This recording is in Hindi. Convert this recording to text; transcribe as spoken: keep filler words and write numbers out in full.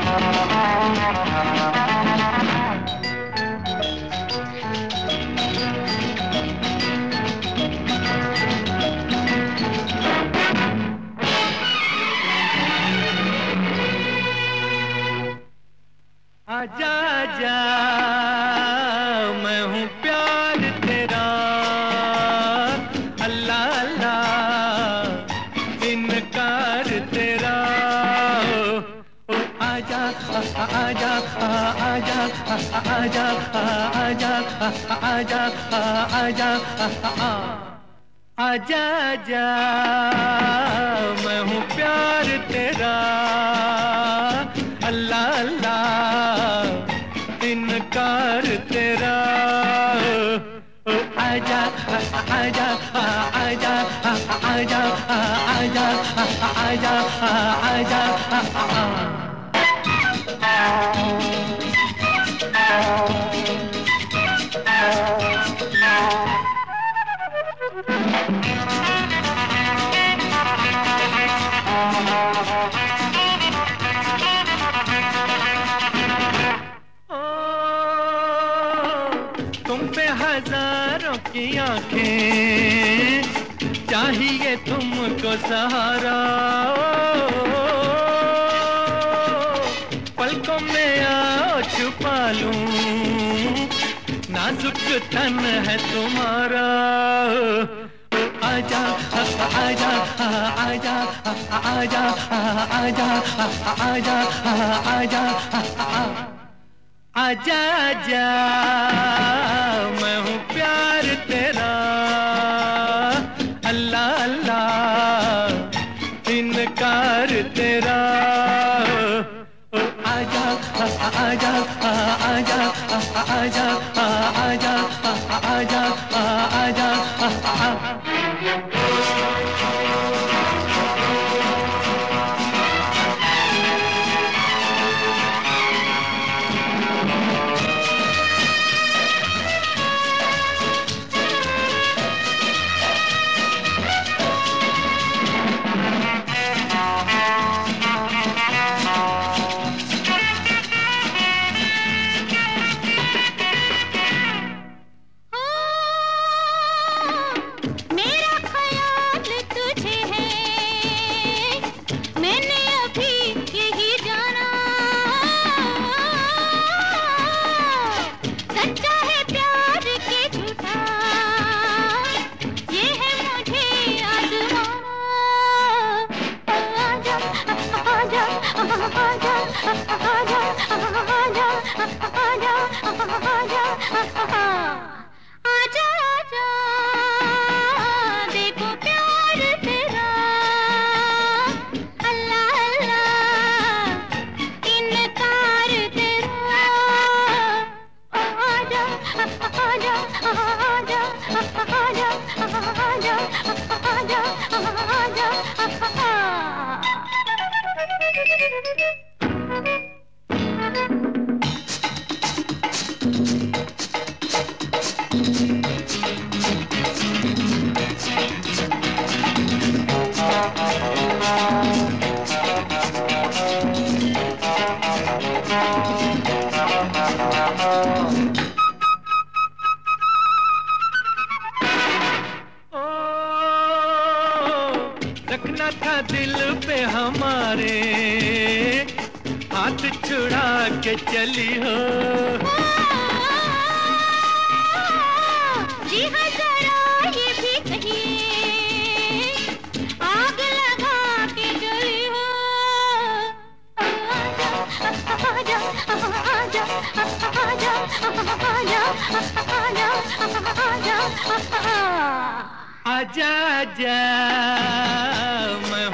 आजा आजा मैं हूँ प्यार तेरा, अल्लाह अल्लाह इनकार तेरा। ओ आजा आजा आजा आजा आजा आजा आजा आजा आजा मैं हूँ प्यार तेरा, अल्लाह अल्लाह इनकार तेरा। ओ आजा आजा आजा आजा आजा आजा आजा तुम पे हजारों की आंखें, चाहिए तुमको सहारा। पलकों में आओ छुपा लूं, नाजुक तन है तुम्हारा। आजा आजा आजा आजा आजा आजा आजा आजा आजा मैं हूँ प्यार तेरा, अल्लाह अल्लाह इनकार तेरा। ओ आजा आजा आजा आजा आजा आजा आजा आजा रखना था दिल पे हमारे, हाथ छुड़ा के चली हो। जी हाँ जरा ये भी कहिए, आग लगा के जली हो। आजा आजा आजा आजा आजा आजा आजा आजा मैं